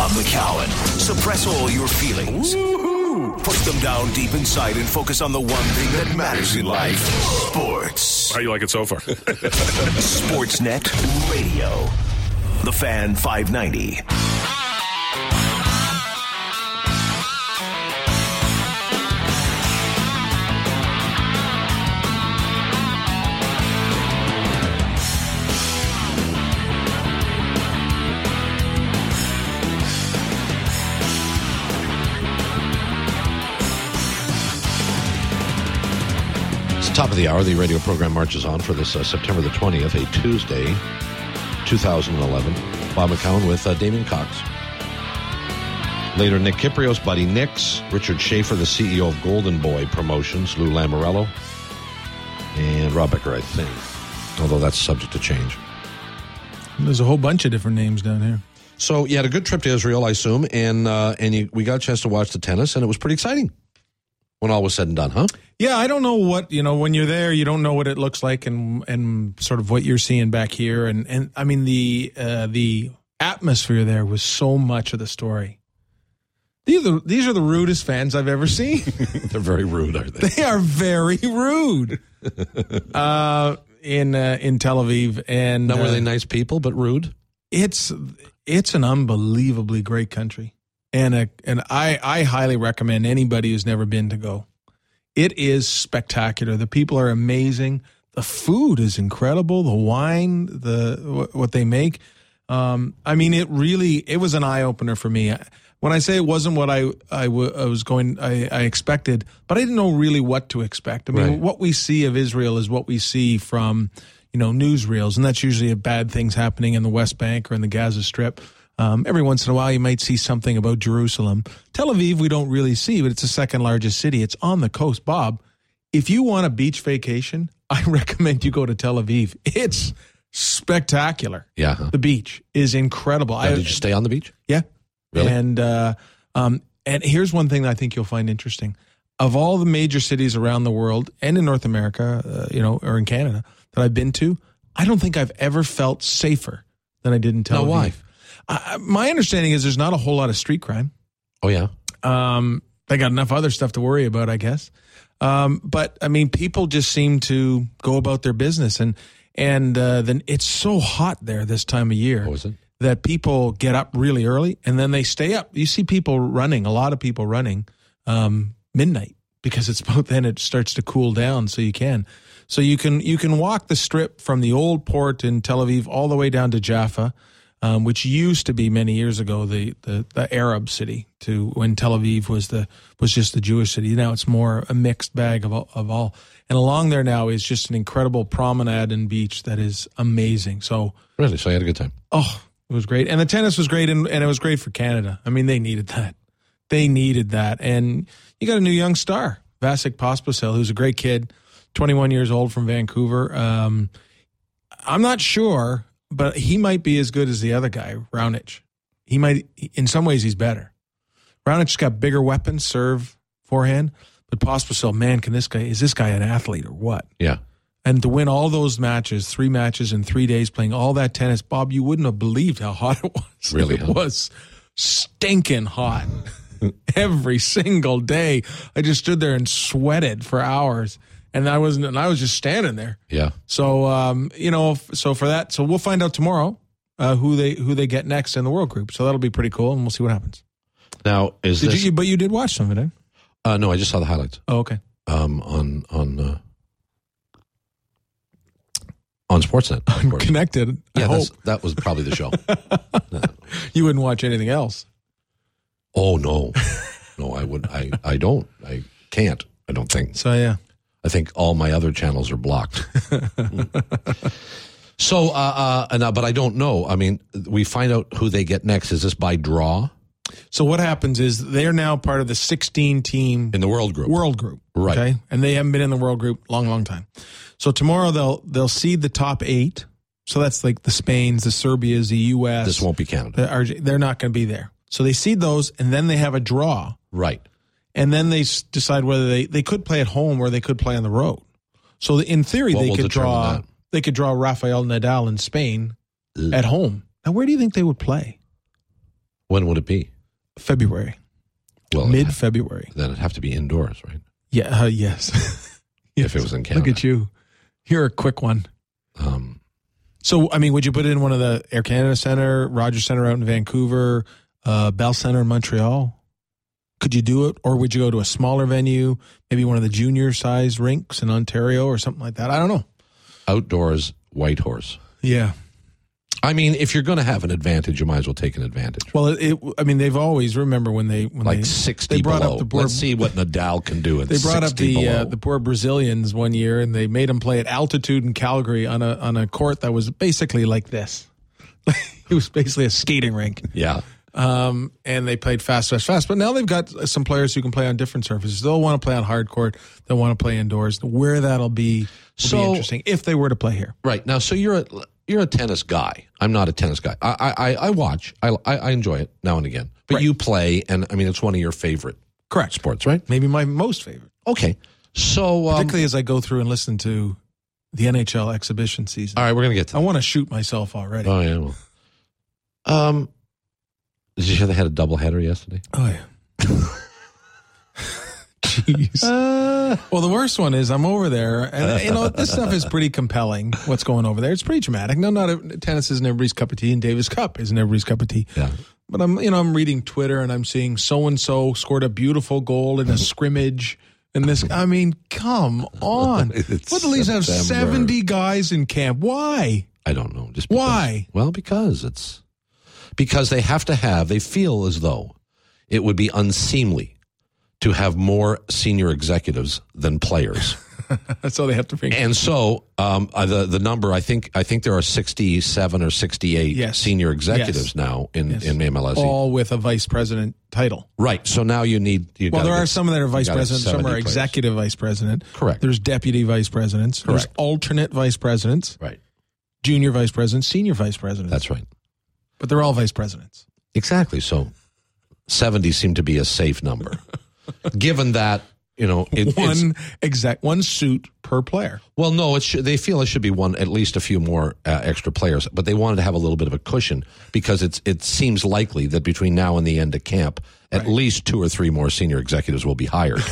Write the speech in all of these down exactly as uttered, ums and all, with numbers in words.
Bob McCown. Suppress all your feelings. Woo-hoo. Put them down deep inside and focus on the one thing that matters in life. Sports. How you like it so far? Sportsnet Radio. The Fan five ninety. Top of the hour, the radio program marches on for this uh, September the twentieth, a Tuesday, two thousand eleven. Bob McCown with uh, Damien Cox. Later, Nick Kiprios, Buddy Nix, Richard Schaefer, the C E O of Golden Boy Promotions, Lou Lamorello, and Rob Becker, I think, although that's subject to change. There's a whole bunch of different names down here. So you had a good trip to Israel, I assume, and uh, and you, we got a chance to watch the tennis, and it was pretty exciting when all was said and done, huh? Yeah, I don't know what, you know, when you're there, you don't know what it looks like and and sort of what you're seeing back here. And, and I mean, the uh, the atmosphere there was so much of the story. These are, the, these are the rudest fans I've ever seen. They're very rude, aren't they? They are very rude uh, in uh, in Tel Aviv. And Not uh, were they nice people, but rude? It's it's an unbelievably great country. And a, and I, I highly recommend anybody who's never been to go. It is spectacular. The people are amazing. The food is incredible. The wine, the what they make. Um, I mean, it really it was an eye opener for me. When I say it wasn't what I I, w- I was going I, I expected, but I didn't know really what to expect. I mean, Right. What we see of Israel is what we see from you know newsreels, and that's usually bad things happening in the West Bank or in the Gaza Strip. Um, every once in a while, you might see something about Jerusalem. Tel Aviv, we don't really see, but it's the second largest city. It's on the coast. Bob, if you want a beach vacation, I recommend you go to Tel Aviv. It's spectacular. Yeah. Huh? The beach is incredible. Now, I, did you stay on the beach? Yeah. Really? And, uh, um, and here's one thing that I think you'll find interesting. Of all the major cities around the world and in North America, uh, you know, or in Canada that I've been to, I don't think I've ever felt safer than I did in Tel Now, Aviv. why? Uh, my understanding is there's not a whole lot of street crime. Oh, yeah. Um, they got enough other stuff to worry about, I guess. Um, but I mean, people just seem to go about their business, and and uh, then it's so hot there this time of year Oh, is it? that people get up really early and then they stay up. You see people running, a lot of people running um, midnight because it's about then it starts to cool down, so you can. So you can you can walk the strip from the old port in Tel Aviv all the way down to Jaffa. Um, which used to be many years ago the, the, the Arab city, to when Tel Aviv was the was just the Jewish city. Now it's more a mixed bag of all, of all. And along there now is just an incredible promenade and beach that is amazing. So Really? So you had a good time? oh, it was great, and the tennis was great, and, and it was great for Canada. I mean, they needed that. They needed that, and you got a new young star, Vasek Pospisil, who's a great kid, twenty-one years old from Vancouver. Um, I'm not sure. But he might be as good as the other guy, Raonic. He might, in some ways, he's better. Raunic's got bigger weapons, serve, forehand. But Pospisil, man, can this guy, is this guy an athlete or what? Yeah. And to win all those matches, three matches in three days, playing all that tennis, Bob, you wouldn't have believed how hot it was. Really, It huh? was stinking hot. Every single day. I just stood there and sweated for hours. And I wasn't, and I was just standing there. Yeah. So, um, you know, so for that, so we'll find out tomorrow uh, who they who they get next in the World Group. So that'll be pretty cool, and we'll see what happens. Now, is Did this... you? But you did watch some of it, eh? Uh, no, I just saw the highlights Oh, okay. um, on on uh, on Sportsnet. of course. Connected. I Yeah, hope that's, that was probably the show. No. you wouldn't watch anything else. Oh, no. No, I would. I, I don't. I can't, I don't think. So yeah. I think all my other channels are blocked. So, uh, uh, now, but I don't know. I mean, we find out who they get next. Is this by draw So what happens is they're now part of the sixteen team in the World Group? World Group, Right. Okay, and they haven't been in the World Group long, long time. So tomorrow they'll they'll seed the top eight. So that's like the Spains, the Serbias, the U S. This won't be Canada. The R J, they're not going to be there. So they seed those, and then they have a draw. Right. And then they s- decide whether they, they could play at home or they could play on the road. So in theory, What they will could determine draw that? they could draw Rafael Nadal in Spain Ugh. at home. Now, where do you think they would play? When would it be? February. Well, Mid-February. Then it'd have to be indoors, right? Yeah, uh, yes. yes. If it was in Canada. Look at you. You're a quick one. Um, so, I mean, would you put it in one of the Air Canada Centre, Rogers Centre out in Vancouver, uh, Bell Centre in Montreal? Could you do it? Or would you go to a smaller venue, maybe one of the junior-sized rinks in Ontario or something like that? I don't know. Outdoors, Whitehorse. Yeah. I mean, if you're going to have an advantage, you might as well take an advantage. Well, it, it, I mean, they've always, remember when they... When like they, sixty they brought below. Up the poor, Let's see what Nadal can do at They brought up the below. uh, the poor Brazilians one year, and they made them play at altitude in Calgary on a on a court that was basically like this. It was basically a skating rink. Yeah. Um, and they played fast, fast, fast. But now they've got some players who can play on different surfaces. They'll want to play on hard court. They'll want to play indoors. Where that'll be will So- be interesting if they were to play here. Right. Now, so you're a, you're a tennis guy. I'm not a tennis guy. I I, I watch. I, I I enjoy it now and again. But Right. you play, and I mean, it's one of your favorite Correct. sports, right? Maybe my most favorite. Okay. So, um, Particularly as I go through and listen to the N H L exhibition season. all right, we're going to get to I that. want to shoot myself already. Oh, yeah. Well. Um, did you hear they had a doubleheader yesterday? Oh, yeah. Jeez. Uh, Well, the worst one is I'm over there, and you know this stuff is pretty compelling. What's going over there? It's pretty dramatic. No, not a, tennis isn't everybody's cup of tea, and Davis Cup isn't everybody's cup of tea. yeah. But I'm, you know, I'm reading Twitter, and I'm seeing so and so scored a beautiful goal in a scrimmage, and this. I mean, come on! It's What the Leafs have September. seventy guys in camp? Why? I don't know. Just because, Why? Well, because it's because they have to have. They feel as though it would be unseemly to have more senior executives than players. That's all they have to bring. And so um, uh, the the number I think I think there are sixty-seven or sixty-eight Yes. senior executives Yes. now in Yes. in M L S E. All with a vice president title. Right. So now you need. You Well, gotta there are get- some that are vice you gotta have presidents, some seventy are players. executive vice president. Correct. There's deputy vice presidents. There's Correct. alternate vice presidents, Right. junior vice presidents, senior vice presidents. That's right. But they're all vice presidents. Exactly. So seventy seemed to be a safe number, given that you know it, it's, One exact one suit per player. well, no, it should, they feel it should be one at least a few more uh, extra players, but they wanted to have a little bit of a cushion because it's it seems likely that between now and the end of camp, at Right. least two or three more senior executives will be hired.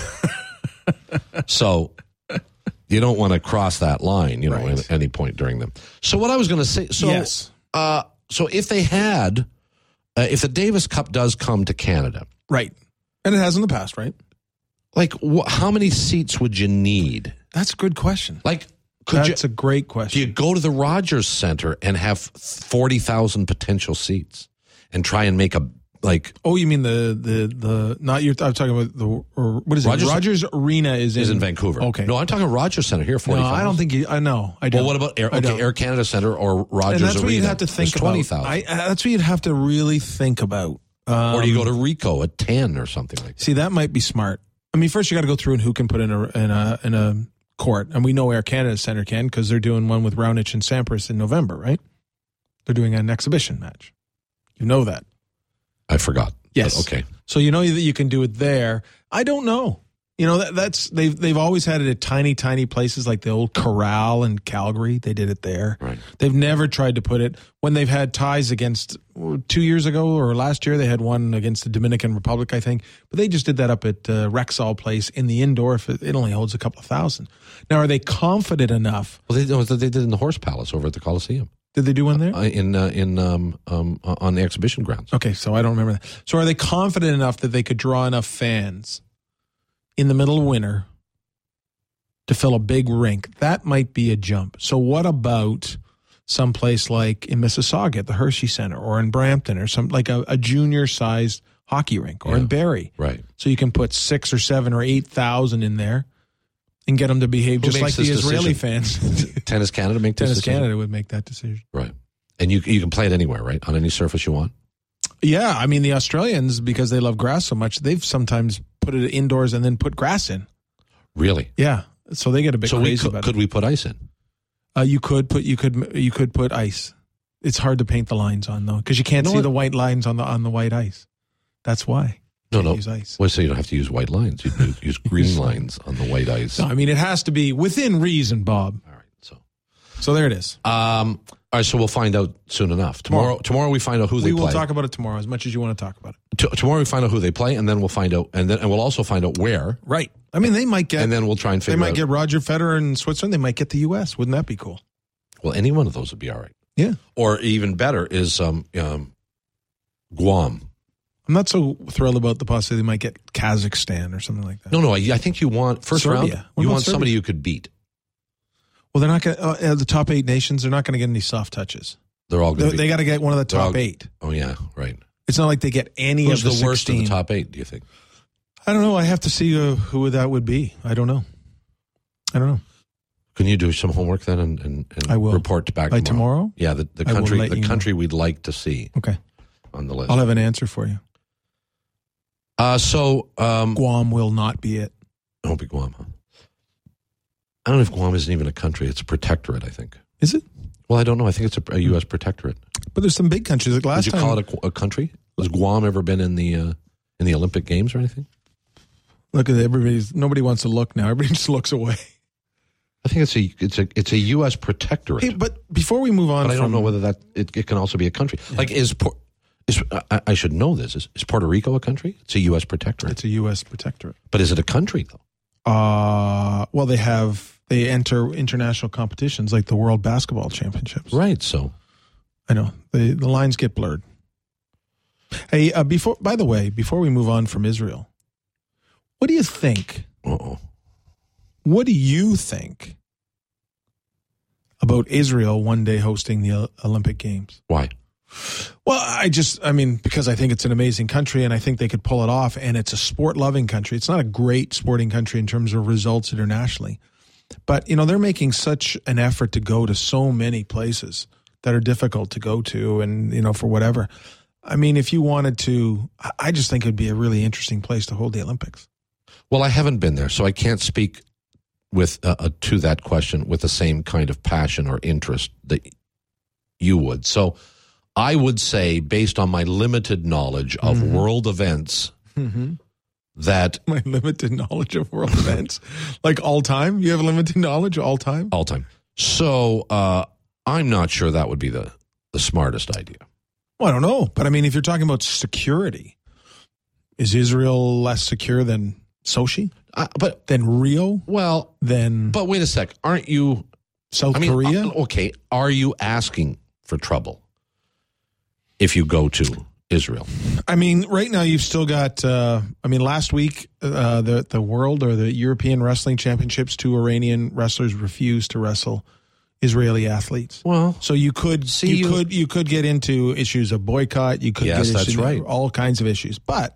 So you don't want to cross that line, you know, Right. at any point during them. So what I was going to say, so Yes. uh, so if they had, uh, if the Davis Cup does come to Canada, Right. And it has in the past, right? like wh- how many seats would you need? That's a good question. Like, could That's you? a great Do question. you go to the Rogers Center and have forty thousand potential seats and try and make a like oh, you mean the the the not you're I'm talking about the or what is Rogers- it? Rogers Arena is in, is in Vancouver? Okay. No, I'm talking Rogers Center here. Forty. No, I don't think you I know. I don't. Well, what about Air, I okay, don't. Air Canada Center or Rogers And that's Arena? what you'd have to think There's about. twenty thousand. I, uh, that's what you'd have to really think about. Um, Or do you go to Rico at ten or something like that? See, that might be smart. I mean, first you got to go through and who can put in a in a in a court, and we know Air Canada Center can because they're doing one with Raonic and Sampras in November, right? They're doing an exhibition match. You know that. I forgot. Yes. But okay. So you know that you can do it there. I don't know. You know that that's they've they've always had it at tiny tiny places like the old Corral in Calgary. They did it there. Right. They've never tried to put it when they've had ties against two years ago or last year. They had one against the Dominican Republic, I think. But they just did that up at uh, Rexall Place in the indoor. If it, it only holds a couple of thousand. Now, are they confident enough? Well, they, no, they did in the Horse Palace over at the Coliseum Did they do one there? uh, in uh, in um, um, uh, on the exhibition grounds. Okay, so I don't remember that. So are they confident enough that they could draw enough fans in the middle of winter to fill a big rink? That might be a jump. So what about someplace like in Mississauga at the Hershey Center or in Brampton or some like a, a junior-sized hockey rink or Yeah. in Barrie? Right. So you can put six or seven or eight thousand in there and get them to behave Who just makes like the this Israeli decision? fans. Tennis Canada make this Tennis decision? Canada would make that decision. Right. And you you can play it anywhere, right? On any surface you want. Yeah, I mean the Australians, because they love grass so much, they've sometimes put it indoors and then put grass in. Really? Yeah, so they get a bit So we crazy could, about could it. we put ice in? Uh, you could put you could you could put ice. It's hard to paint the lines on though because you can't You know see what? the white lines on the on the white ice. That's why. No, Can't no. Use ice. Well, so you don't have to use white lines. You use, use green lines on the white ice. No, I mean it has to be within reason, Bob. All right. So, So there it is. um, All right, so we'll find out soon enough. Tomorrow, tomorrow, tomorrow we find out who they we play. will talk about it tomorrow as much as you want to talk about it. T- tomorrow we find out who they play, and then we'll find out, and then and we'll also find out where. Right. I mean, they might get. And then we'll try and figure. They might out, get Roger Federer in Switzerland. They might get the U S. Wouldn't that be cool? Well, any one of those would be all right. Yeah. Or even better is um, um, Guam. I'm not so thrilled about the possibility they might get Kazakhstan or something like that. No, no. I, I think you want first Serbia. round. What You about want Serbia? somebody you could beat. Well, they're not going to. Uh, the top eight nations. They're not going to get any soft touches. They're all going They, to. they got to get one of the top all- eight. Oh yeah, right. It's not like they get any Who's of the, the, worst of sixteen. the top eight? Do you think? I don't know. I have to see uh, who that would be. I don't know. I don't know. Can you do some homework then and, and, and I will. report back By tomorrow? tomorrow? Yeah, the, the I will country let the you know. country we'd like to see Okay. on the list. I'll have an answer for you. Uh, so um, Guam will not be it. it won't be Guam. Huh? I don't know if Guam isn't even a country. It's a protectorate, I think. Is it? Well, I don't know. I think it's a, a U S protectorate. But there's some big countries. Like last Would you time, call it a, a country? Has Guam ever been in the uh, in the Olympic Games or anything? look at everybody's. Nobody wants to look now. Everybody just looks away. I think it's a it's a it's a U S protectorate. Hey, but before we move on, but I don't from, know whether that it, it can also be a country. Like is Por- is I, I should know this. Is, is Puerto Rico a country? It's a U S protectorate. it's a U S protectorate. But is it a country though? Uh, well, they have they enter international competitions like the World Basketball Championships. Right. So I know the the lines get blurred. Hey, uh, before by the way, before we move on from Israel, what do you think? uh-oh. What do you think about Israel one day hosting the O- Olympic Games? Why? Well, I just, I mean, because I think it's an amazing country and I think they could pull it off. And it's a sport loving country. It's not a great sporting country in terms of results internationally. But, you know, they're making such an effort to go to so many places that are difficult to go to and, you know, for whatever. I mean, if you wanted to, I- I just think it'd be a really interesting place to hold the Olympics. Well, I haven't been there, so I can't speak with uh, uh, to that question with the same kind of passion or interest that you would. So I would say, based on my limited knowledge of Mhm. world events, Mm-hmm. that My limited knowledge of world events, like all time. You have limited knowledge all time. all time. So uh, I'm not sure that would be the, the smartest idea. Well, I don't know, but I mean, if you're talking about security, is Israel less secure than Sochi, Uh, but than Rio, well, than but wait a sec. Aren't you? South I mean, Korea? uh, okay. Are you asking for trouble if you go to Israel? I mean, right now you've still got. Uh, I mean, last week uh, the the World or the European Wrestling Championships, two Iranian wrestlers refused to wrestle Israeli athletes. Well, So you could See, you, you- could you could get into issues of boycott. You could Yes, get that's issues, right. all kinds of issues. But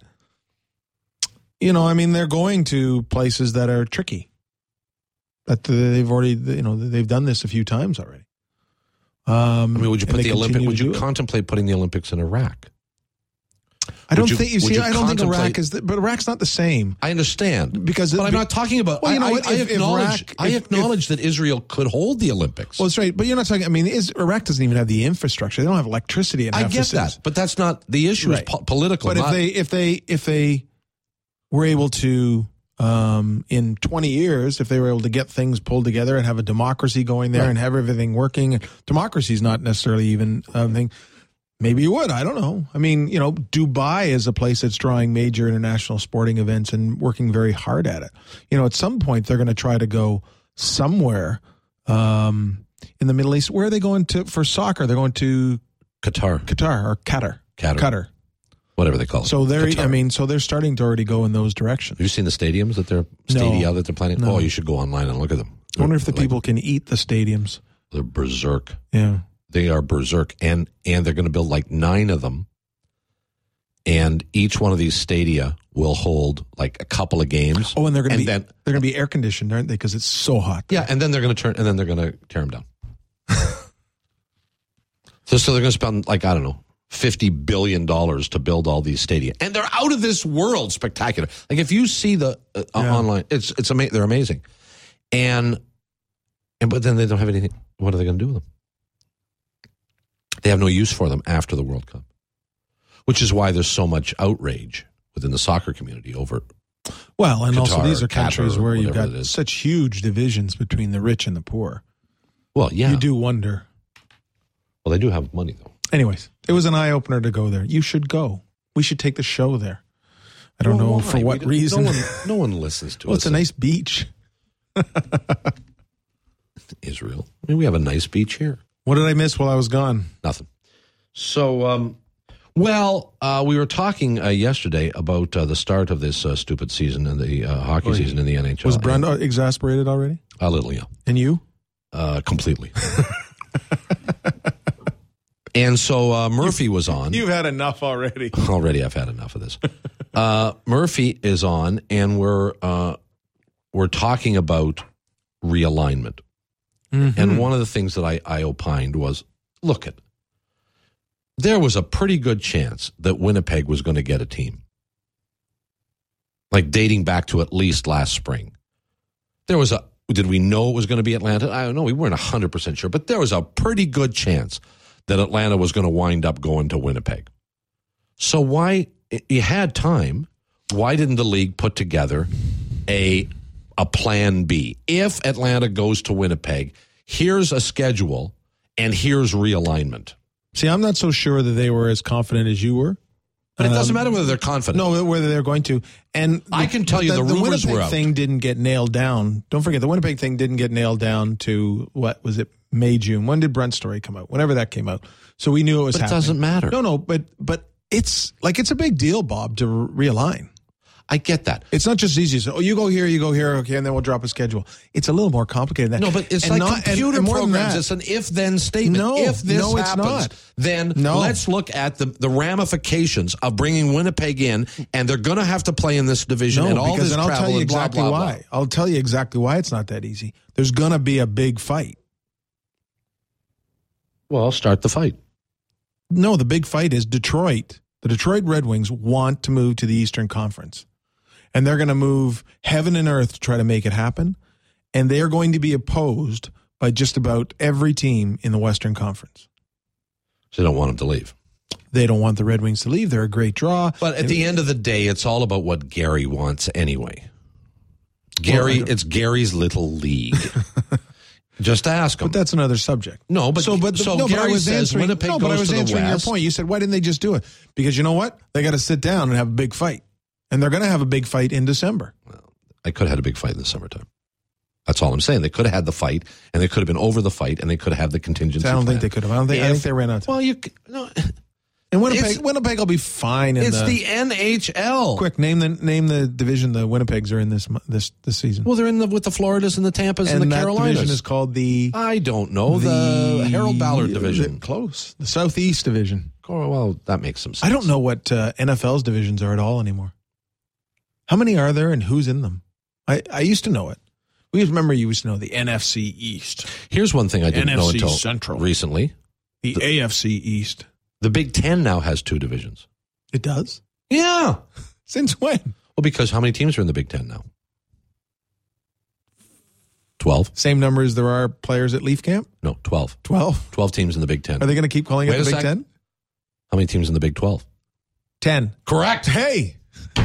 you know, I mean, they're going to places that are tricky. That they've already, you know, they've done this a few times already. Um, I mean, would you and put they the Olympic? continue Would to you do it. contemplate putting the Olympics in Iraq? I don't would you- think you would see. you I don't think Iraq contemplate- is, the, but Iraq's not the same I understand, because. but it, I'm not talking about. Well, you know I, what, I, I if- if acknowledge. Iraq- I if- acknowledge that Israel could hold the Olympics. Well, that's right, but you're not talking. I mean, is, Iraq doesn't even have the infrastructure. They don't have electricity in I half the get cities. that, but that's not the issue. Right. Is po- political. But if not- they if they if they were able to um, in twenty years, if they were able to get things pulled together and have a democracy going there Right. and have everything working, democracy is not necessarily even a thing. Maybe you would. I don't know. I mean, you know, Dubai is a place that's drawing major international sporting events and working very hard at it. You know, at some point they're going to try to go somewhere um, in the Middle East. Where are they going to for soccer? They're going to Qatar, Qatar or Qatar. Qatar, Qatar. whatever they call it. So they're, Qatar. I mean, so they're starting to already go in those directions. Have you seen the stadiums that they're No. stadia that they're planning? No. Oh, you should go online and look at them. I wonder if the Like, people can eat the stadiums. they're berserk. Yeah. They are berserk, and and they're going to build like nine of them, and each one of these stadia will hold like a couple of games. Oh, and they're going to And be then- they're going to be air conditioned, aren't they? Because it's so hot. Yeah, and then they're going to turn, and then they're going to tear them down. so, so they're going to spend like I don't know, fifty billion dollars to build all these stadia, and they're out of this world spectacular. Like if you see the uh, Yeah. online, it's it's ama- they're amazing, and and but then they don't have anything. What are they going to do with them? They have no use for them after the World Cup, which is why there's so much outrage within the soccer community over. Well, and also Qatar, these are Qatar, countries where you've whatever got it is. such huge divisions between the rich and the poor. Well, yeah, You do wonder. Well, they do have money, though. Anyways, it was an eye-opener to go there. You should go. We should take the show there. I don't well, know why? for what reason. No one, no one listens to well, us. It's a nice beach. Israel. I mean, we have a nice beach here. What did I miss while I was gone? Nothing. So, um, well, uh, we were talking uh, yesterday about uh, the start of this uh, stupid season in the uh, hockey Oh, season in the N H L. Was Brenda exasperated already? A little, yeah. And you? Uh, completely. And so uh, Murphy was on. You've had enough already. Already, I've had enough of this. Uh, Murphy is on, and we're uh, we're talking about realignment. Mm-hmm. And one of the things that I, I opined was, look at, there was a pretty good chance that Winnipeg was going to get a team, like dating back to at least last spring. There was a. Did we know it was going to be Atlanta? I don't know. We weren't one hundred percent sure, but there was a pretty good chance that Atlanta was going to wind up going to Winnipeg. So why, you had time, why didn't the league put together a a plan B? If Atlanta goes to Winnipeg, here's a schedule and here's realignment. See, I'm not so sure that they were as confident as you were. But it doesn't Um, matter whether they're confident. No, whether they're going to. And I can tell you the the rumors Winnipeg were out. thing didn't get nailed down. Don't forget, the Winnipeg thing didn't get nailed down to, what was it, May, June. When did Brent's story come out? Whenever that came out. So we knew it was But it happening. doesn't matter. No, no, but but it's like it's a big deal, Bob, to realign. I get that. It's not just easy. So, oh, you go here, you go here, okay, and then we'll drop a schedule. It's a little more complicated than that. No, but it's And like not- and- computer and more than programs. that- It's an if-then statement. No, if this no, it's happens, not. then No. let's look at the, the ramifications of bringing Winnipeg in, and they're going to have to play in this division No, and all because this then I'll travel tell you and blah, exactly blah, why. blah. I'll tell you exactly why it's not that easy. There's going to be a big fight. Well, start the fight. No, the big fight is Detroit. The Detroit Red Wings want to move to the Eastern Conference. And they're going to move heaven and earth to try to make it happen. And they're going to be opposed by just about every team in the Western Conference. So they don't want him to leave. They don't want the Red Wings to leave. They're a great draw. But at the end of the day, it's all about what Gary wants anyway. Gary, Well, it's Gary's little league. Just ask him. But that's another subject. No, but so, but, so no, but I Gary was says answering, Winnipeg no, but I goes was to the answering West. your point. You said, why didn't they just do it? Because you know what? They got to sit down and have a big fight. And they're going to have a big fight in December. Well, they could have had a big fight in the summertime. That's all I'm saying. They could have had the fight, and they could have been over the fight, and they could have had the contingency So I don't plan. think they could have. I don't think, I If- think they ran out of time. Well, you c- no. And Winnipeg, it's- Winnipeg will be fine. In It's the, the N H L. quick name the name the division the Winnipegs are in this mo- this this season. Well, they're in the with the Floridas and the Tampas and, and the that Carolinas. division is called the I don't know the, Harold Ballard division. the- close the Southeast division. Oh, well, that makes some sense. I don't know what uh, N F L's divisions are at all anymore. How many are there and who's in them? I, I used to know it. We used, remember you used to know the N F C East, Here's one thing I didn't N F know C until Central. recently. the, A F C East. The Big Ten now has two divisions. It does? Yeah. Since when? Well, because how many teams are in the Big Ten now? Twelve? Same number as there are players at Leaf Camp? No, twelve. Twelve. Twelve teams in the Big Ten. Are they going to keep calling Wait it a the Big sec. Ten? How many teams in the Big Twelve? Ten. Correct. Hey.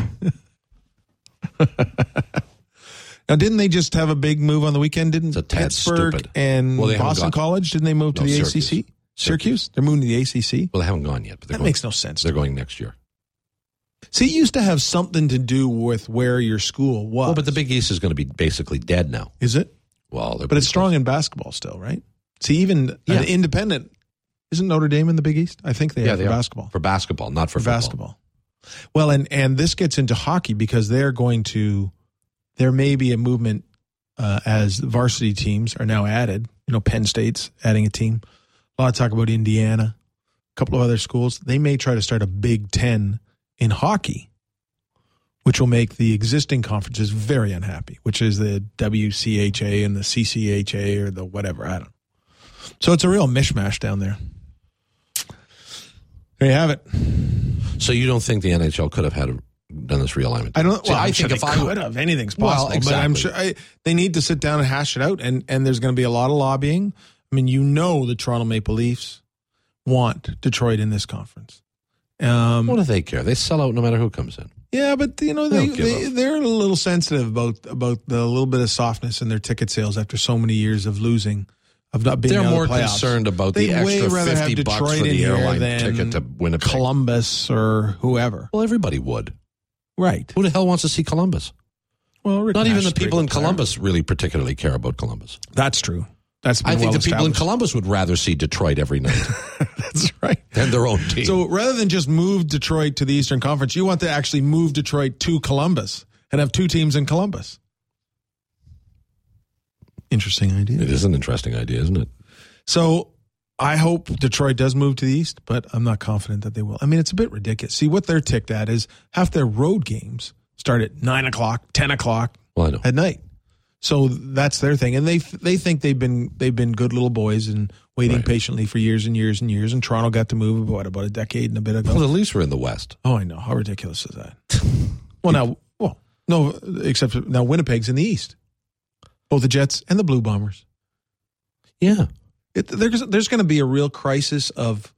Now, didn't they just have a big move on the weekend? Didn't It's a tad Pittsburgh stupid. and Well, they haven't Boston gone- College, didn't they move to No, the Syracuse. A C C? Syracuse. Syracuse? They're moving to the A C C? Well, they haven't gone yet, but they're That going, makes no sense. they're going next year. See, it used to have something to do with where your school was. Well, but the Big East is going to be basically dead now. Is it? Well, they're But it's pretty strong in basketball still, right? See, even Yeah. an independent, isn't Notre Dame in the Big East? I think they Yeah, are they for are. basketball. for basketball, not for, For football. basketball. Well, and, and this gets into hockey because they're going to, there may be a movement uh, as varsity teams are now added. You know, Penn State's adding a team. A lot of talk about Indiana, a couple of other schools. They may try to start a Big Ten in hockey, which will make the existing conferences very unhappy, which is the W C H A and the C C H A or the whatever. I don't know. So it's a real mishmash down there. There you have it. So you don't think the N H L could have had a, done this realignment? I don't. See, Well, I I'm think sure if they I could have, anything's Well, possible. But I'm sure exactly. I, they need to sit down and hash it out. And and there's going to be a lot of lobbying. I mean, you know, the Toronto Maple Leafs want Detroit in this conference. Um, what do they care? They sell out no matter who comes in. yeah, but you know They they, don't give they a- they're a little sensitive about about the little bit of softness in their ticket sales after so many years of losing of not being They're out more of the playoffs. concerned about the They'd way extra rather have fifty bucks Detroit for in the here airline than ticket to Winnipeg. Columbus or whoever. Well, everybody would. Right. Who the hell wants to see Columbus? Well, Rick Not even Nash the is a people in pretty good Columbus really particularly care about Columbus. player. That's true. That's been I think well the people in established. Columbus would rather see Detroit every night That's right. than their own team. So rather than just move Detroit to the Eastern Conference, you want to actually move Detroit to Columbus and have two teams in Columbus. Interesting idea. It is an interesting idea, isn't it? So I hope Detroit does move to the East, but I'm not confident that they will. I mean, it's a bit ridiculous. See, what they're ticked at is half their road games start at nine o'clock, ten o'clock Well, I know. at night. So that's their thing, and they they think they've been they've been good little boys and waiting Right. patiently for years and years and years. And Toronto got to move what about a decade and a bit ago. Well, at least we're in the West. Oh, I know. How ridiculous is that? Well, now, well, no, except now Winnipeg's in the East. Both the Jets and the Blue Bombers. Yeah. It, there's there's going to be a real crisis of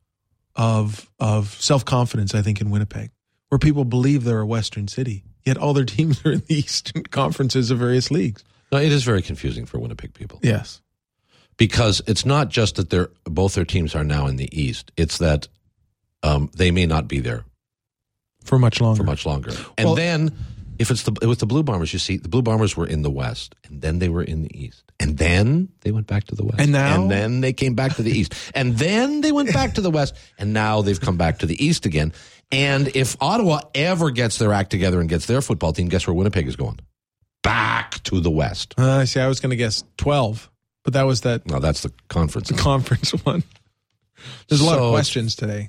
of of self confidence, I think, in Winnipeg, where people believe they're a Western city, yet all their teams are in the Eastern conferences of various leagues. No, it is very confusing for Winnipeg people. Yes. Because it's not just that they're both their teams are now in the East. It's that um, they may not be there For much longer. for much longer. And Well- then if it's the with the Blue Bombers, you see, the Blue Bombers were in the West, and then they were in the East. And then they went back to the West. And now? And then they came back to the East. And then they went back to the West, and now they've come back to the East again. And if Ottawa ever gets their act together and gets their football team, guess where Winnipeg is going? Back to the West. Uh, I see. I was going to guess twelve, but that was that Now, that's the conference. conference one. There's a lot So of it's- questions today.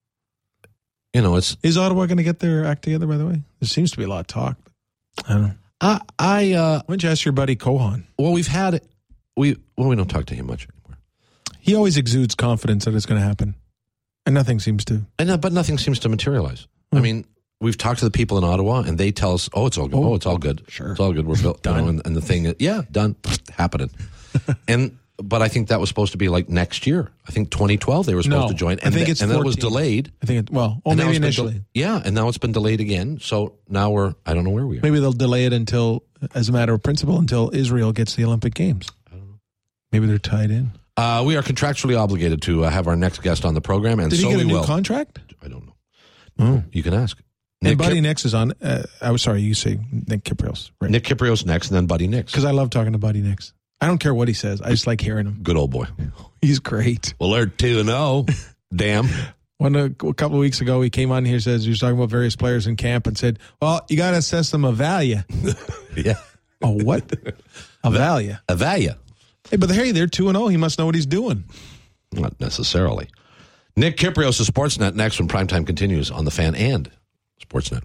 You know, it's Is Ottawa going to get their act together, by the way? There seems to be a lot of talk. I don't know. I, I uh, Why don't you ask your buddy Kohan? well, we've had we well, we don't talk to him much anymore, He always exudes confidence that it's going to happen, and nothing seems to. and uh, but nothing seems to materialize. I mean, we've talked to the people in Ottawa, and they tell us, "Oh, it's all good. Oh, Oh, it's all good. sure. It's all good. We're built." Done. You know, and, and the thing, is, yeah, done, happening. and but I think that was supposed to be like next year. I think twenty twelve they were supposed No, to join, I and, think th- it's and then it was fourteen. delayed. I think it, well, or and now maybe it's been initially. del- yeah, and now it's been delayed again. So now we're I don't know where we are. Maybe they'll delay it until, as a matter of principle, until Israel gets the Olympic Games. I don't know. Maybe they're tied in. Uh, we are contractually obligated to uh, have our next guest on the program, and Did so he get a we new will. contract? I don't know. Oh. You can ask. And Nick Buddy Kip- Nix is on. Uh, I was sorry, you say Nick Kiprios, right? Nick Kiprios next, and then Buddy Nix. Because I love talking to Buddy Nix. I don't care what he says. I just like hearing him. Good old boy. He's great. Well, they're two and zero. Damn. When a, a couple of weeks ago, he came on here, says he was talking about various players in camp, and said, "Well, you got to assess them a value." Yeah. A what? A value. A value. Hey, but hey, they're two and zero. He must know what he's doing. Not necessarily. Nick Kiprios of Sportsnet next when primetime continues on the Fan and Sportsnet.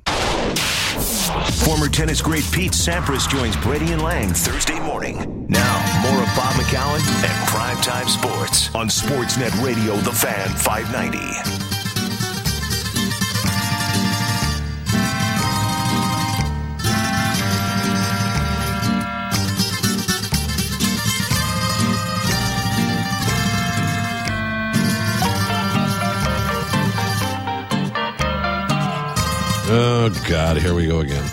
Former tennis great Pete Sampras joins Brady and Lang Thursday morning. Now, more of Bob McCowan and Primetime Sports on Sportsnet Radio, The Fan five ninety. Oh, God, here we go again.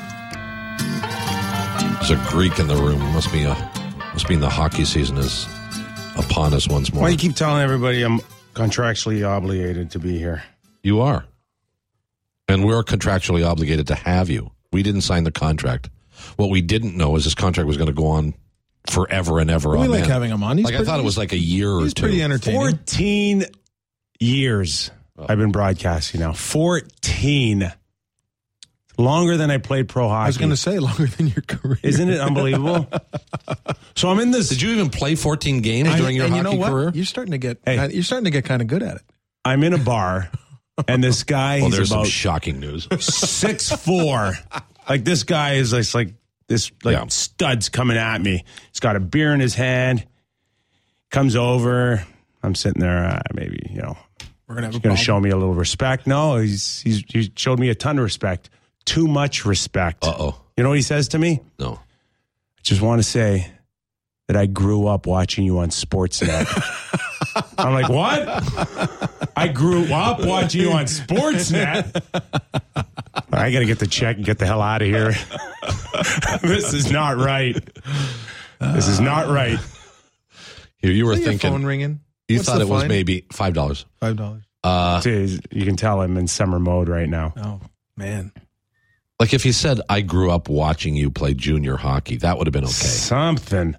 There's a Greek in the room. Must be a must be in the hockey season is upon us once more. Why do you keep telling everybody I'm contractually obligated to be here? You are. And we're contractually obligated to have you. We didn't sign the contract. What we didn't know is this contract was going to go on forever and ever. We on like end. having him on. He's Like I pretty- thought it was like a year or He's two. pretty entertaining. fourteen years I've been broadcasting now. fourteen. Longer than I played pro hockey. I was going to say longer than your career. Isn't it unbelievable? So I'm in this. Did you even play fourteen games I- during your and hockey you know what? career? You're starting to get. Hey. You're starting to get kind of good at it. I'm in a bar, and this guy, Well, he's there's some about shocking news. six four. Like this guy is like, like this like Yeah. studs coming at me. He's got a beer in his hand. Comes over. I'm sitting there. Uh, maybe you know. We're gonna have a Going to problem. show me a little respect. No, he's he's he showed me a ton of respect. Too much respect. Uh oh. You know what he says to me? No. I just want to say that I grew up watching you on Sportsnet. I'm like, what? I grew up watching you on Sportsnet. I got to get the check and get the hell out of here. This is not right. This is not right. You, you were Is your thinking. phone ringing? You What's thought the it was fine? maybe five dollars. Five dollars. Uh, See, you can tell I'm in summer mode right now. Oh man. like if he said, "I grew up watching you play junior hockey," that would have been okay. Something.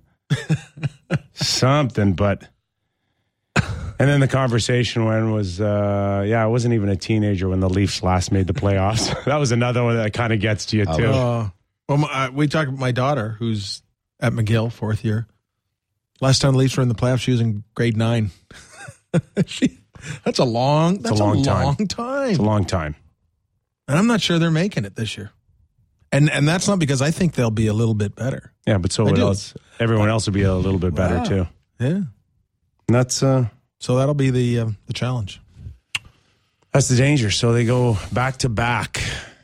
Something, but. And then the conversation when was, uh, yeah, I wasn't even a teenager when the Leafs last made the playoffs. That was another one that kind of gets to you, too. Uh, well, my, uh, we talked about my daughter, who's at McGill, fourth year. Last time the Leafs were in the playoffs, she was in grade nine. she, that's a long. That's a long a time. long time. It's a long time. And I'm not sure they're making it this year. And and that's not because I think they'll be a little bit better. Yeah, but so I what do. else? Everyone else will be a little bit better, Wow. too. Yeah. And that's, uh, So that'll be the uh, the challenge. that's the danger. So they go back to back.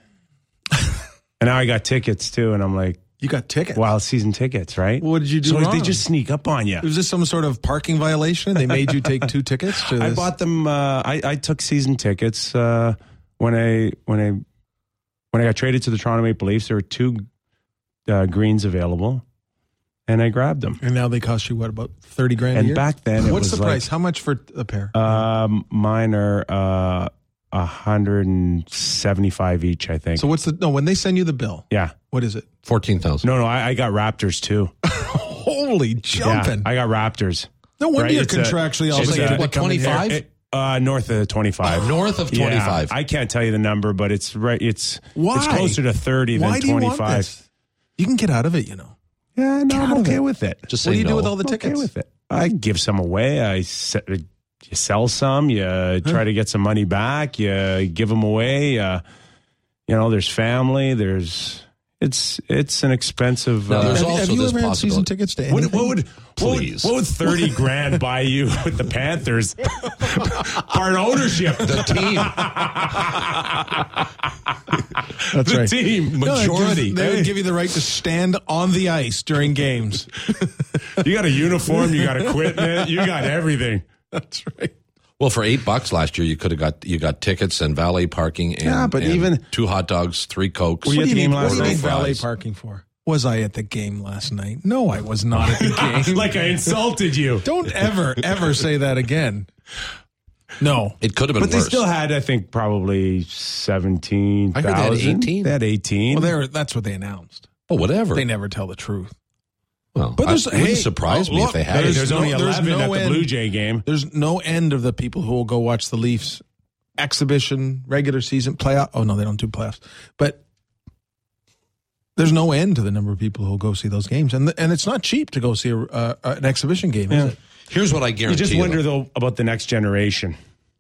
And now I got tickets, too. And I'm like, You got tickets. wild season tickets, right? What did you do So wrong? they just sneak up on you. Was this some sort of parking violation? They made you take two tickets to this? I bought them. Uh, I, I took season tickets uh, when I when I when I got traded to the Toronto Maple Leafs. There were two uh, greens available, and I grabbed them. And now they cost you, what, about thirty grand a And year? back then, it What's was the like, price? How much for a pair? Um, mine are uh, a hundred and seventy-five each. I think. so what's the, no, when they send you the bill, yeah. what is it? Fourteen thousand. No, no. I, I got Raptors too. Holy Yeah, jumping. I got Raptors. no wonder right, you're it's a- contractually it's obligated a- to what, come in here. twenty-five? It- uh, north of twenty-five. North of Yeah, twenty-five. I can't tell you the number, but it's right. It's Why? it's closer to thirty Why than do you want twenty-five. this? You can get out of it, you know. Yeah, no, Get out I'm of okay it. with it. Just What say do you no. do with all the I'm tickets? okay with it. I give some away. I se- you sell some. You try to get some money back. You give them away. Uh, you know, there's family. There's it's it's an expensive. No, uh, there's have, also have you this ever had season possibility. tickets to what, anything? what would what would, Please. what would thirty grand buy you with the Panthers? Part ownership. The team. That's the right. team No, it gives- majority. they Hey, would give you the right to stand on the ice during games. you got a uniform. You got equipment. You got everything. That's right. Well, for eight bucks last year, you could have got you got tickets and valet parking. And, Yeah, but and even- two hot dogs, three cokes. Were you What at do the you game need, last what do you night? need valet Fries. parking for? Was I at the game last night? No, I was not at the game. Like I insulted you. Don't ever, ever say that again. No. It could have been But they worse. still had, I think, probably seventeen I heard they had thousand. eighteen. They had eighteen. Well, they're, that's what they announced. oh, whatever. They never tell the truth. well, But there's- it wouldn't hey, surprise oh, me look, if they had Hey, it. there's, there's only no- there's eleven no at the end. Blue Jay game. There's no end of the people who will go watch the Leafs exhibition, regular season, playoff. Oh, no, they don't do playoffs. But there's no end to the number of people who will go see those games. And the, and it's not cheap to go see a, uh, an exhibition game, is Yeah. it? Here's what I You guarantee just you, wonder, though. though, about the next generation.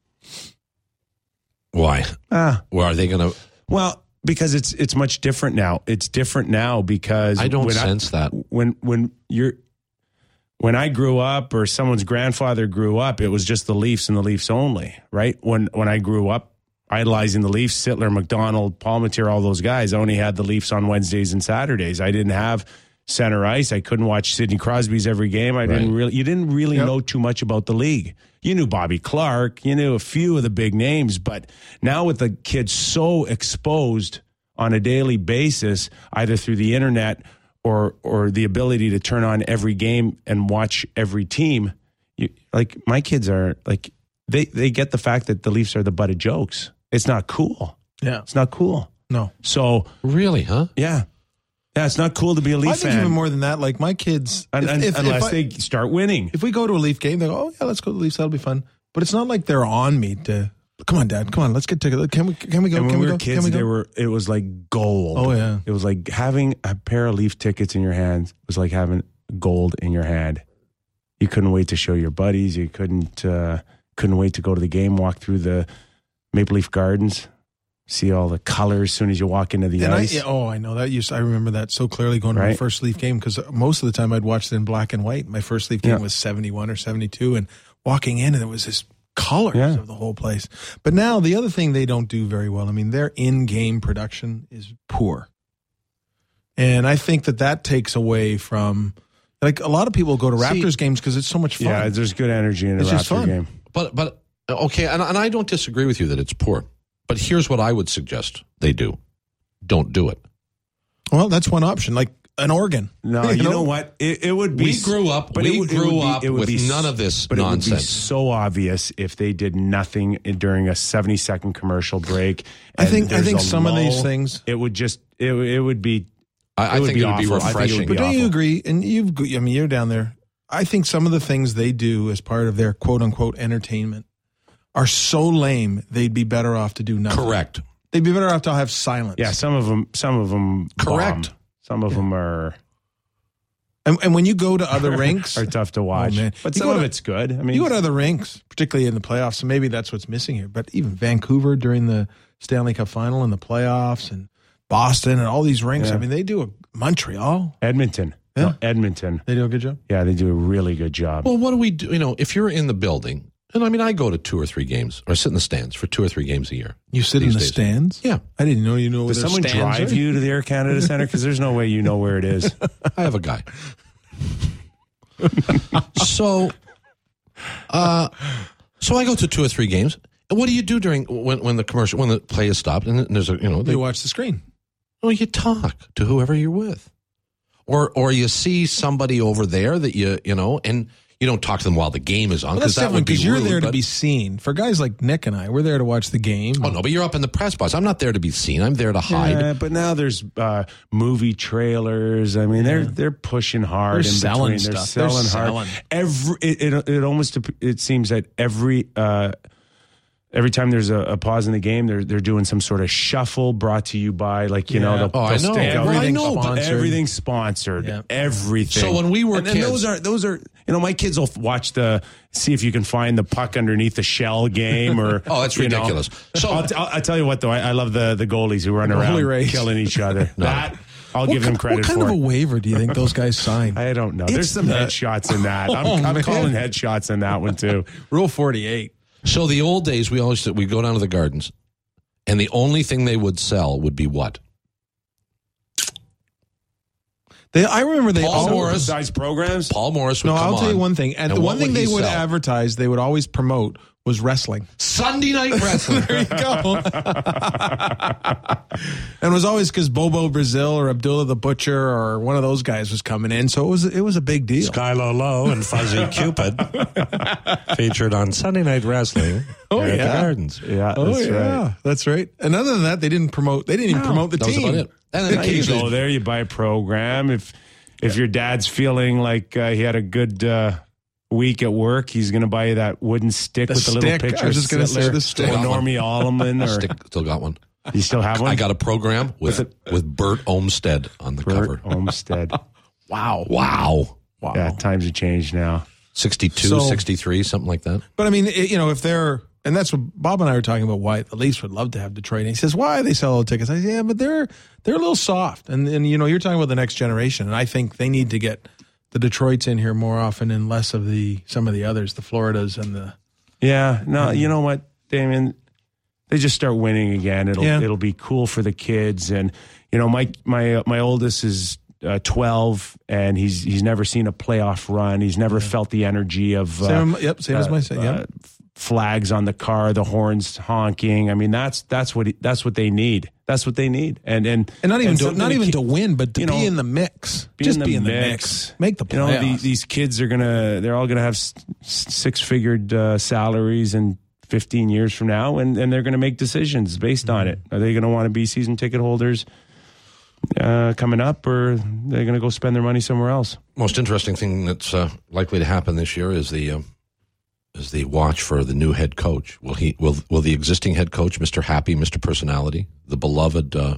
Why? Ah, Well, are they going to? well, because it's it's much different now. It's different now because I don't when sense that. when when you're when I grew up or someone's grandfather grew up, it was just the Leafs and the Leafs only, right? When when I grew up idolizing the Leafs, Sittler, McDonald, Palmateer, all those guys, I only had the Leafs on Wednesdays and Saturdays. I didn't have center ice. I couldn't watch Sidney Crosby's every game. I didn't Right. really you didn't really Yep. know too much about the league. You knew Bobby Clark, you knew a few of the big names, but now with the kids so exposed on a daily basis, either through the internet or or the ability to turn on every game and watch every team, you, like my kids are like they they get the fact that the Leafs are the butt of jokes. It's not cool. Yeah. It's not cool. No. So Really, huh? yeah, yeah, it's not cool to be a Leaf I think fan even more than that, like my kids, un- if- un- if- if unless I- they start winning. if we go to a Leaf game, they go, "Oh yeah, let's go to the Leafs. That'll be fun." But it's not like they're on me to. Come on, Dad. Come on, let's get tickets. Can we? Can we go? And when Can we we were go? kids, Can we they go? were it was like gold. Oh, yeah. It was like having a pair of Leaf tickets in your hands was like having gold in your hand. You couldn't wait to show your buddies. You couldn't uh, couldn't wait to go to the game, walk through the Maple Leaf Gardens, see all the colors as soon as you walk into the And I, ice. yeah, oh, I know that. Used I remember that so clearly going to my Right. first Leaf game because most of the time I'd watched it in black and white. My first Leaf game Yeah. was seventy-one or seventy-two, and walking in and it was this colors Yeah. of the whole place. But now the other thing they don't do very well. I mean, their in-game production is poor, and I think that that takes away from like a lot of people go to See- Raptors games because it's so much fun. Yeah, there's good energy in a It's just Raptor fun. game. But but okay, and, and I don't disagree with you that it's poor. But here's what I would suggest they do: don't do it. Well, that's one option. Like an organ. No, you, you know? know what? It, it would be. We grew up. But we it, would, grew it would up be, it would with be, none of this but nonsense. It would be so obvious if they did nothing during a seventy second commercial break. I think. I think some lull, of these things. It would just. It, it would be. I, I think it would be refreshing. But don't you agree? And you've. I mean, you're down there. I think some of the things they do as part of their quote unquote entertainment are so lame. They'd be better off to do nothing. Correct. They'd be better off to have silence. Yeah, some of them. Some of them. Correct. Bomb. Some of yeah. them are. And, and when you go to other rinks, are tough to watch. Oh, man. But you some of to, it's good. I mean, you go to other rinks, particularly in the playoffs. So maybe that's what's missing here. But even Vancouver during the Stanley Cup Final and the playoffs, and Boston and all these rinks. Yeah. I mean, they do a Montreal, Edmonton. Yeah, no, Edmonton. They do a good job. Yeah, they do a really good job. Well, what do we do? You know, if you're in the building, and I mean, I go to two or three games, or sit in the stands for two or three games a year. You sit in the days. stands? Yeah, I didn't know you know. Does someone drive are? you to the Air Canada Centre? Because there's no way you know where it is. I have a guy. so, uh, so I go to two or three games. And what do you do during when when the commercial when the play is stopped and there's a you know they, you watch the screen? Well, you talk to whoever you're with, or or you see somebody over there that you you know and. You don't talk to them while the game is on because well, that would be rude. Because you're there but... to be seen. For guys like Nick and I, we're there to watch the game. Oh, no, but you're up in the press box. I'm not there to be seen. I'm there to hide. Yeah, but now there's uh, movie trailers. I mean, yeah. they're they're pushing hard. They're in selling between. stuff. They're selling they're hard. Selling. Every it, it, it almost it seems that every. Uh, Every time there's a, a pause in the game, they're they're doing some sort of shuffle brought to you by, like, you yeah. know, the oh, I know. Well, everything's I know, sponsored. Everything's sponsored. Yeah. Everything. So when we were and, kids, and those are those are you know, my kids will watch the see if you can find the puck underneath the shell game or oh, that's ridiculous. Know. So I'll, I'll, I'll tell you what though, I, I love the the goalies who run the around race. killing each other. no. That. I'll what give them credit for. What kind for of it. a waiver do you think those guys sign? I don't know. It's There's some the, headshots in that. I'm, oh, I'm man. calling headshots in that one too. Rule forty-eight. So the old days, we always we go down to the Gardens, and the only thing they would sell would be what? They, I remember they Paul all Morris size programs. Paul Morris would no, come I'll tell on, you one thing. And, and the one thing would they would sell? advertise, they would always promote was wrestling. Sunday Night Wrestling. There you go. And it was always because Bobo Brazil or Abdullah the Butcher or one of those guys was coming in, so it was it was a big deal. Skylar Lowe and Fuzzy Cupid featured on Sunday Night Wrestling. Oh at yeah, the Gardens. Yeah, oh that's yeah, right. that's right. And other than that, they didn't promote. They didn't even No, promote the that team. was about it. And then Now you occasionally, go there, you buy a program. If if your dad's feeling like uh, he had a good uh, week at work, he's going to buy you that wooden stick The with the stick. little picture. I was just going gonna to say the stick. Or Normie Allman. Or, stick, still got one. You still have one? I got a program with with Bert Olmsted on the Bert cover. Olmsted. Wow, Wow. wow. Yeah, times have changed now. sixty-two, So- sixty-three, something like that. But I mean, it, you know, if they're, and that's what Bob and I were talking about, why the Leafs would love to have Detroit. And he says, why they sell all the tickets? I say, yeah, but they're they're a little soft. And, and you know, you're talking about the next generation. And I think they need to get the Detroits in here more often and less of the some of the others, the Floridas and the. Yeah, no, you know what, Damien? They just start winning again. It'll Yeah. it'll be cool for the kids. And you know, my my my oldest is uh, twelve, and he's he's never seen a playoff run. He's never yeah. felt the energy of uh, Same, yep, same uh, as my son. Yep. uh, flags on the car, the horns honking. I mean, that's that's what he, that's what they need. That's what they need. And and And not even and to, something not to even keep, to win, but to you be know, in the mix. be Just in the be in the mix. mix. Make the You know, playoffs. the, these kids are gonna they're all gonna have s- six-figured uh, salaries and fifteen years from now, and, and they're going to make decisions based on it. Are they going to want to be season ticket holders uh, coming up, or are they going to go spend their money somewhere else? Most interesting thing that's uh, likely to happen this year is the um, is the watch for the new head coach. Will he? Will will the existing head coach, Mister Happy, Mister Personality, the beloved uh,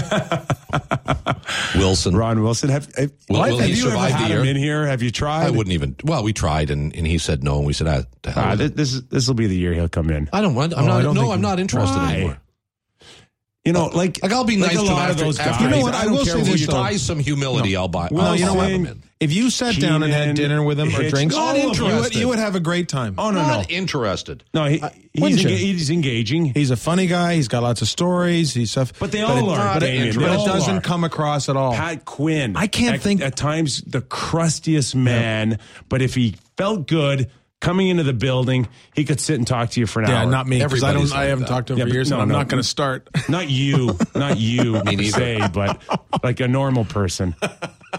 Wilson, Ron Wilson, have, have, will, will have he you ever survive had the year? him in here? Have you tried? I wouldn't even. Well, we tried, and, and he said no, and we said, ah, to hell Ah, with this it. this this will be the year he'll come in. I don't want. I'm Oh, not. I don't no, think I'm he- not interested Why? anymore. You know, like Like I'll be like nice a to him lot after, of those after guys. You know what? I I don't will care say who this, you though. talk- Buy some humility. I'll buy. Well, I'll you know slap what? him in. If you sat down and had Keenan, dinner with him or Hitch, drinks, all of them. you would, Interested. you would have a great time. Oh no, no, Not interested. no. He, he's, wouldn't you? enga- he's engaging. He's a funny guy. He's got lots of stories. He's stuff. But they it- all are, But, Damien. it, They but all it doesn't are. come across at all. Pat Quinn. I can't at, think- at times the crustiest man, but if he felt good coming into the building, he could sit and talk to you for an yeah, hour. not me. Because I Everybody's don't. I like haven't that. talked to him Yeah, for but years, no, and I'm no. not going to start. Not you, not you, Me per neither. se, but like a normal person.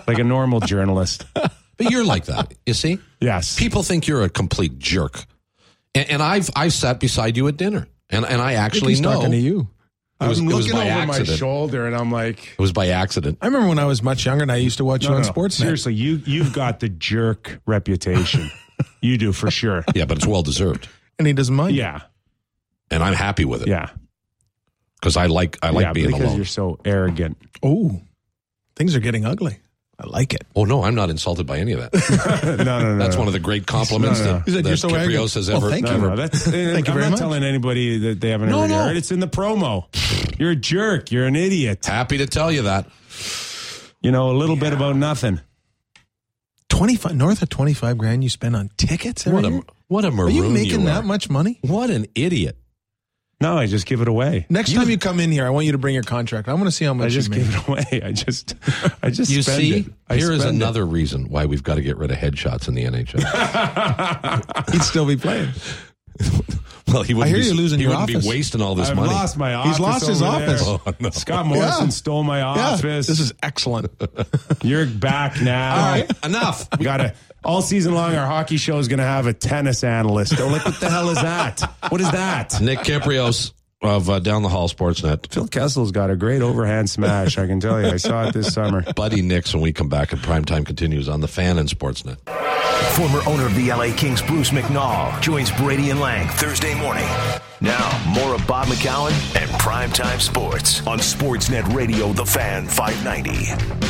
like a normal journalist. But you're like that, you see? Yes. People think you're a complete jerk. And, and I've I've sat beside you at dinner, and, and I actually He's know. talking to you. It was, I'm it was looking by over accident. my shoulder, and I'm like, It was by accident. I remember when I was much younger and I used to watch no, you on no, no. Sportsnet. Seriously, you, you've got the jerk reputation. You do, for sure. Yeah, but it's well-deserved. And he doesn't mind. Yeah. And I'm happy with it. Yeah. Because I like, I like yeah, being because alone. you're so arrogant. Oh, things are getting ugly. I like it. Oh, no, I'm not insulted by any of that. no, no, no. That's no. one of the great compliments No, no, no. that, He said, that "You're so arrogant." Kiprios has Well, ever, thank you. ever No, no, that's, Thank I'm you very not much. telling anybody that they haven't No, ever no. heard. It's in the promo. You're a jerk. You're an idiot. Happy to tell you that. You know, a little bit about nothing. twenty-five north of twenty-five grand you spend on tickets every What year? a, what a maroon Are you making you that are. much money? What an idiot. No, I just give it away. Next time you come in here, I want you to bring your contract. I want to see how I much just you give make. it away. I just, I just You spend see, it. I here is spend it. another reason why we've got to get rid of headshots in the N H L. He'd still be playing. Well, he wouldn't I hear be, you're losing he your wouldn't office. be wasting all this I've money. lost my office. He's lost his over there. office. Oh, no. Scott Morrison Yeah. stole my Yeah, office. this is excellent. You're back now. All right, enough. We got to all season long. Our hockey show is going to have a tennis analyst. Oh, like what the hell is that? What is that? Nick Kiprios of uh, Down the Hall Sportsnet. Phil Kessel's got a great overhand smash. I can tell you. I saw it this summer. Buddy Nix, when we come back, and Primetime continues on the Fan and Sportsnet. Former owner of the L A Kings, Bruce McNall, joins Brady and Lang Thursday morning. Now, more of Bob McCown and Primetime Sports on Sportsnet Radio, The Fan five ninety.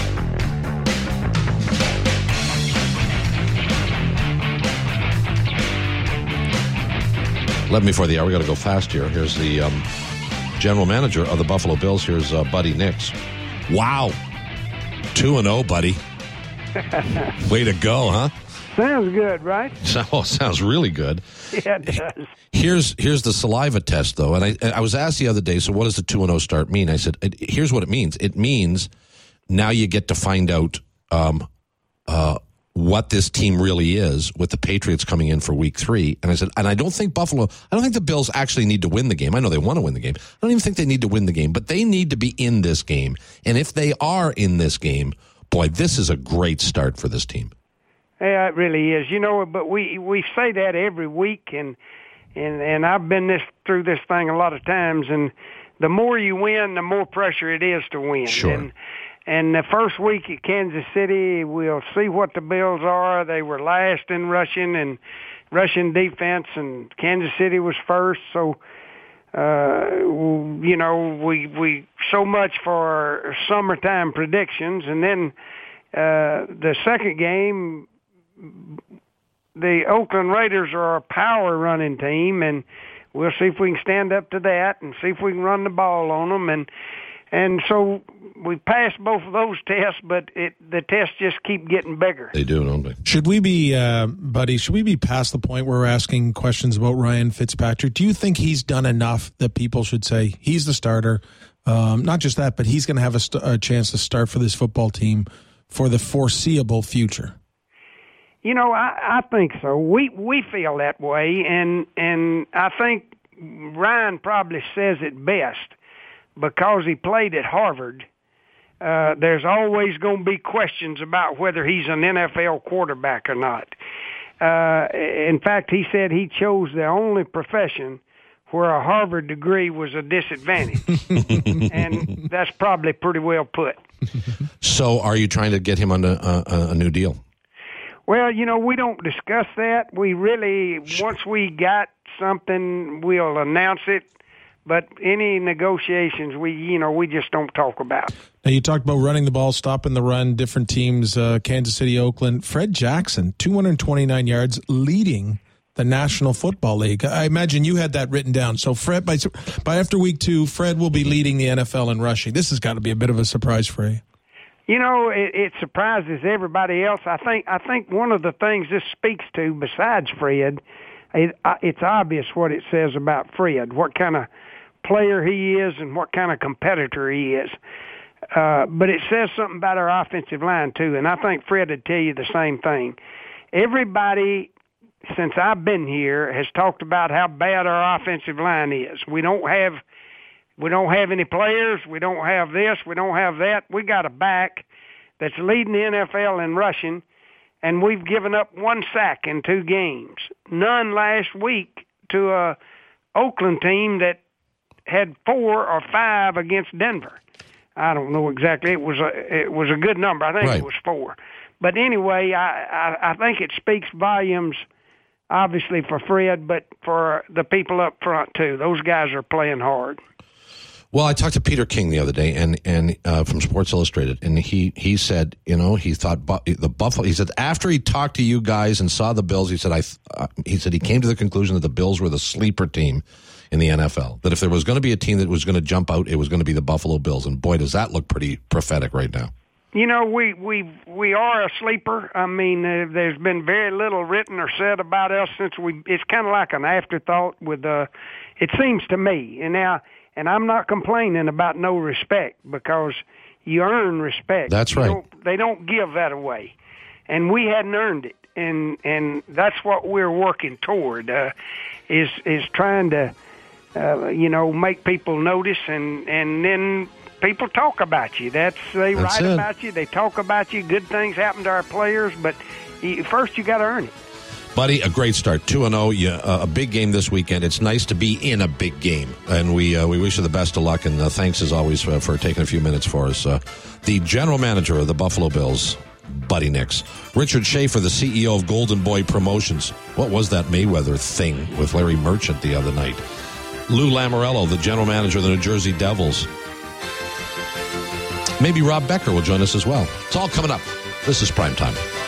eleven before the hour. We got to go fast here. Here's the um, general manager of the Buffalo Bills. Here's uh, Buddy Nix. Wow. two and oh, buddy. Way to go, huh? Sounds good, right? So, oh, sounds really good. Yeah, it does. Here's here's the saliva test, though. And I I was asked the other day, so what does the two and oh start mean? I said, here's what it means. It means now you get to find out um, uh, what this team really is with the Patriots coming in for week three. And I said, and I don't think Buffalo, I don't think the Bills actually need to win the game. I know they want to win the game. I don't even think they need to win the game, but they need to be in this game. And if they are in this game, boy, this is a great start for this team. Yeah, it really is. You know, but we we say that every week, and and and I've been this through this thing a lot of times. And the more you win, the more pressure it is to win. Sure. And, and the first week at Kansas City, we'll see what the Bills are. They were last in rushing and rushing defense, and Kansas City was first. So, uh, you know, we we so much for summertime predictions, and then uh, the second game. The Oakland Raiders are a power running team, and we'll see if we can stand up to that and see if we can run the ball on them. And and so we passed both of those tests, but it, the tests just keep getting bigger. They do, don't they? Should we be, uh, buddy, should we be past the point where we're asking questions about Ryan Fitzpatrick? Do you think he's done enough that people should say he's the starter? Um, not just that, but he's going to have a, st- a chance to start for this football team for the foreseeable future? You know, I, I think so. We we feel that way, and and I think Ryan probably says it best because he played at Harvard. Uh, there's always going to be questions about whether he's an N F L quarterback or not. Uh, in fact, he said he chose the only profession where a Harvard degree was a disadvantage, and that's probably pretty well put. So are you trying to get him on a, a, a new deal? Well, you know, we don't discuss that. We really, once we got something, we'll announce it. But any negotiations, we, you know, we just don't talk about. Now, you talked about running the ball, stopping the run, different teams, uh, Kansas City, Oakland. Fred Jackson, two hundred twenty-nine yards, leading the National Football League. I imagine you had that written down. So, Fred, by, by after week two, Fred will be leading the N F L in rushing. This has got to be a bit of a surprise for you. You know, it, it surprises everybody else. I think I think one of the things this speaks to, besides Fred, it, it's obvious what it says about Fred, what kind of player he is and what kind of competitor he is. Uh, but it says something about our offensive line, too, and I think Fred would tell you the same thing. Everybody, since I've been here, has talked about how bad our offensive line is. We don't have... We don't have any players. We don't have this. We don't have that. We got a back that's leading the N F L in rushing, and we've given up one sack in two games. None last week to a Oakland team that had four or five against Denver. I don't know exactly. It was a it was a good number. I think Right. it was four. But anyway, I, I I think it speaks volumes, obviously for Fred, but for the people up front too. Those guys are playing hard. Well, I talked to Peter King the other day, and and uh, from Sports Illustrated, and he he said, you know, he thought bu- the Buffalo. He said after he talked to you guys and saw the Bills, he said I th- uh, he said he came to the conclusion that the Bills were the sleeper team in the N F L. That if there was going to be a team that was going to jump out, it was going to be the Buffalo Bills. And boy, does that look pretty prophetic right now. You know, we we we are a sleeper. I mean, uh, there's been very little written or said about us since we. It's kind of like an afterthought. With uh, it seems to me, and now, and I'm not complaining about no respect because you earn respect. That's You right. don't- they don't give that away, and we hadn't earned it, and and that's what we're working toward. Uh, is is trying to, uh, you know, make people notice, and and then. People talk about you. That's they That's write it. about you. They talk about you. Good things happen to our players, but you, first you got to earn it. Buddy, a great start, two and oh. Uh, a big game this weekend. It's nice to be in a big game, and we uh, we wish you the best of luck. And uh, thanks as always for, for taking a few minutes for us. Uh, the general manager of the Buffalo Bills, Buddy Nix. Richard Schaefer, the C E O of Golden Boy Promotions. What was that Mayweather thing with Larry Merchant the other night? Lou Lamoriello, the general manager of the New Jersey Devils. Maybe Rob Becker will join us as well. It's all coming up. This is Primetime.